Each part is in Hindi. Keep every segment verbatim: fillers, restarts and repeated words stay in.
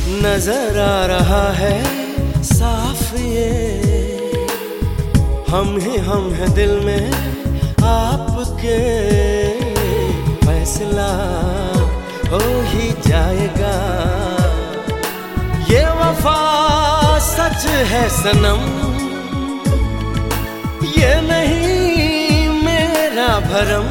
नजर आ रहा है साफ ये, हम ही हम हैं दिल में आपके, फैसला हो ही जाएगा। ये वफा सच है सनम, ये नहीं मेरा भरम।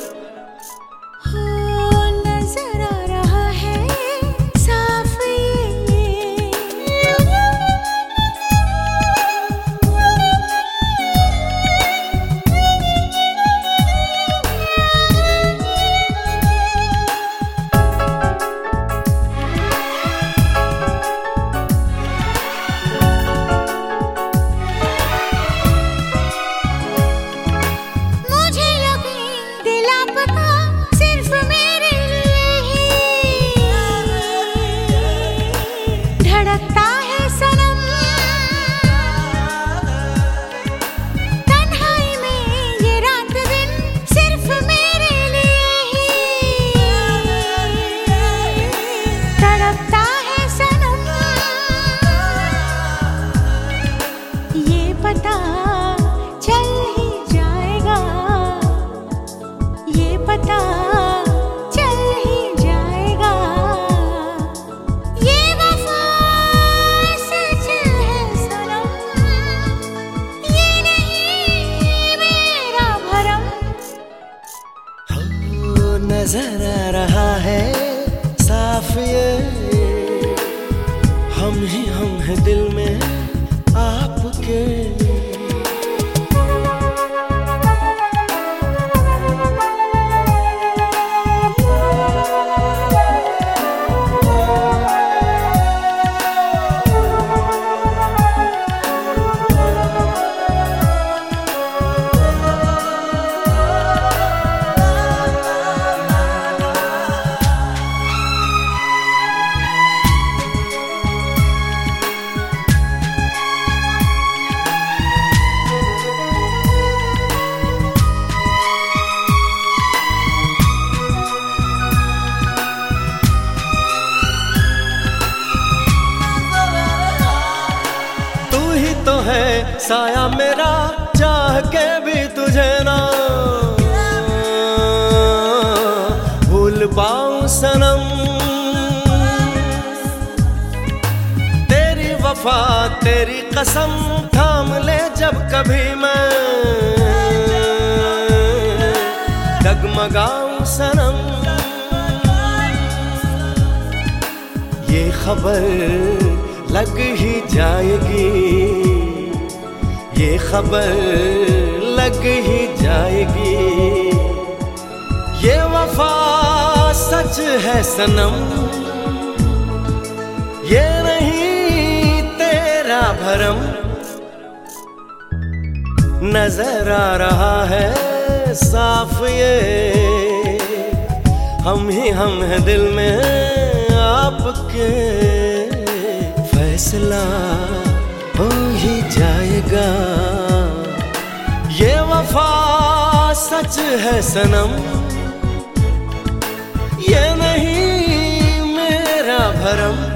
धड़कता है सनम, तन्हाई में ये रात दिन सिर्फ मेरे लिए ही तड़पता है सनम। ये पता चल ही जाएगा, ये पता नजर आ रहा है साफ ये, हम ही हम हैं दिल में आपके। तो है साया मेरा, चाह के भी तुझे ना भूल पाऊं सनम। तेरी वफा तेरी कसम थाम ले जब कभी मैं डगमगाऊं सनम। ये खबर लग ही जाएगी, ये खबर लग ही जाएगी। ये वफा सच है सनम, ये नहीं तेरा भरम। नजर आ रहा है साफ ये, हम ही हम हैं दिल में आपके, फैसला हो ही जाएगा। ये वफा सच है सनम, ये नहीं मेरा भरम।